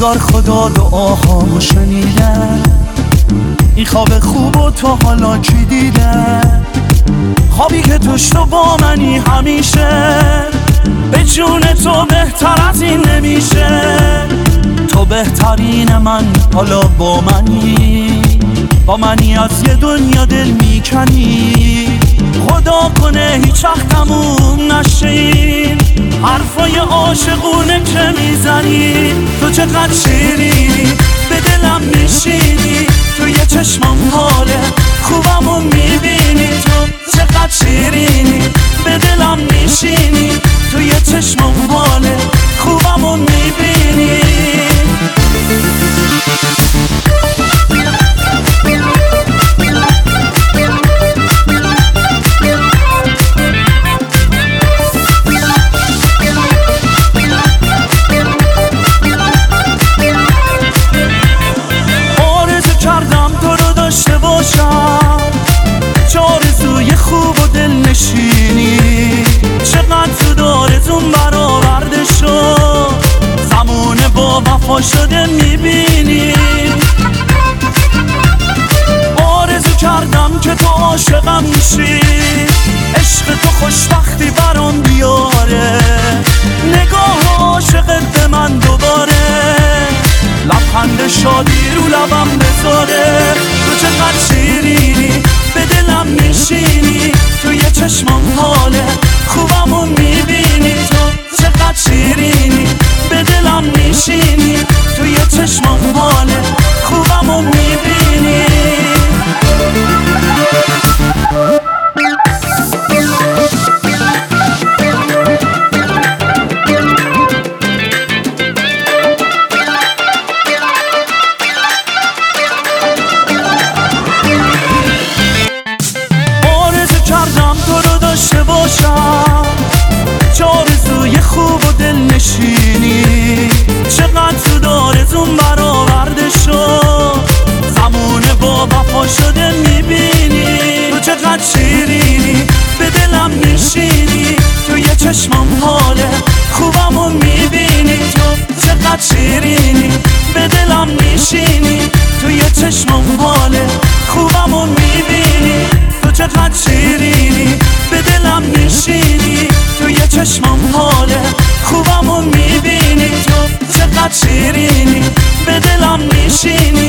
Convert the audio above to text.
انگار خدا دعاهامو شنیده. این خواب خوب و تو حالا کی دیده؟ خوابی که توش تو با منی همیشه، به جون تو بهتر از این نمیشه. تو بهترین من حالا با منی از یه دنیا دل میکنی. خدا کنه هیچ وقت تموم نشه این حرفای عاشقونه که میزنی. تو چقدر شیرینی به دلم میشینی، تو یه چشمم حاله خوبمو میبینی. تو چقدر شیرینی به دلم میشینی، تو یه چشمم حاله خوبمو میبینی. داشته باشم چه آرزوی خوب و دل نشینی، چقدر تو دارتون برآورده شد، زمونه با وفا شده میبینی. آرزو کردم که تو عاشقم میشی، عشق تو خوشبختی برام بیاره، نگاه عاشقت به من دوباره، لبخند شادی رو لبم بذاره. تو چقدر شیرینی به دلم میشینی، تو یه چشمم حاله خوبمو میبینی. تو چقدر شیرینی به دلم میشینی، تو یه چشمم حاله خوبمو میبینی. داشته باشم چه آرزوی خوب و دل نشینی، چقدر تو دارتون برآورده شد، زمونه با وفا شده میبینی. تو چقدر شیرینی به دلم میشینی، تو یه چشمم حاله خوبمو میبینی. تو چقدر شیرینی به دلم میشینی، تو یه چشمم حاله خوبمو میبینی. تو چقدر شیرینی به دلم میشینی، تو یه چشمم حاله خوبمو میبینی. تو چقدر شیرینی به دلم میشینی،